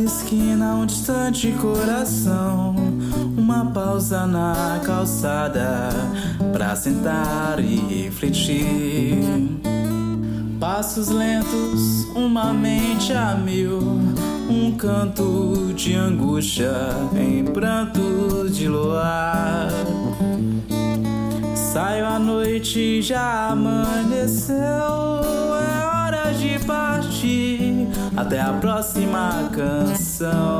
esquina, um distante coração, uma pausa na calçada pra sentar e refletir. Passos lentos, uma mente a mil, um canto de angústia em pranto de luar. Saio à noite, já amanheceu, é hora de partir, até a próxima canção.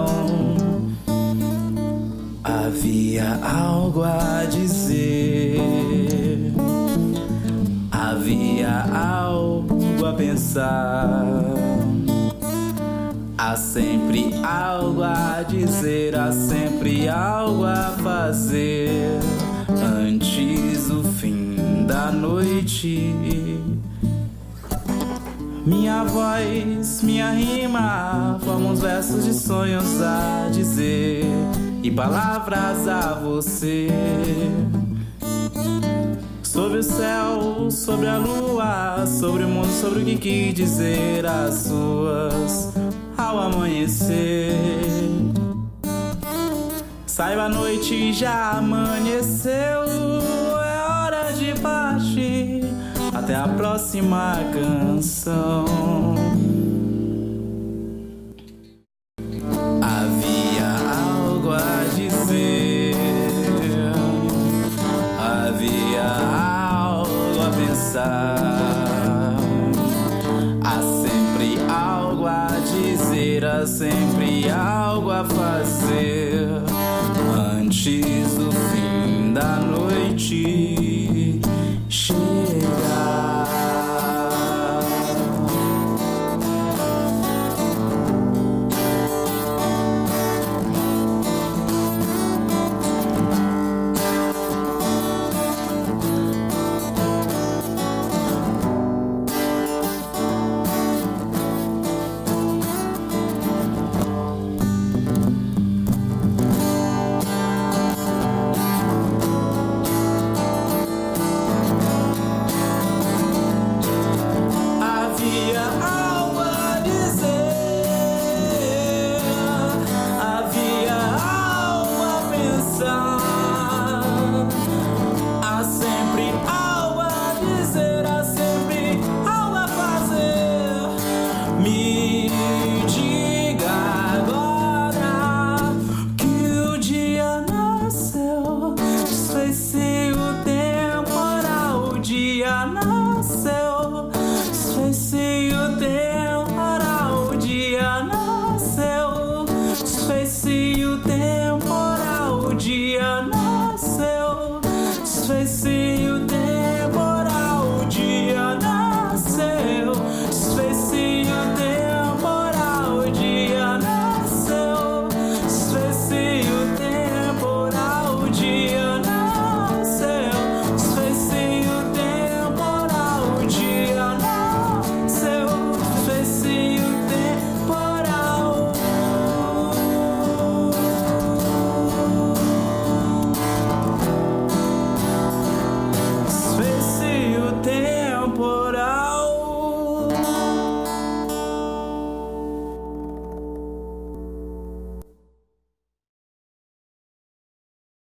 Havia algo a dizer, havia algo a pensar, há sempre algo a dizer, há sempre algo a fazer antes do fim da noite. Minha voz, minha rima formam os versos de sonhos a dizer e palavras a você. Sobre o céu, sobre a lua, sobre o mundo, sobre o que quis dizer as suas ao amanhecer. Saiba, a noite já amanheceu, é hora de partir, até a próxima canção. Havia algo a dizer, havia algo a pensar, há sempre algo a dizer, há sempre algo a fazer antes do fim da noite chegar. Desfez-se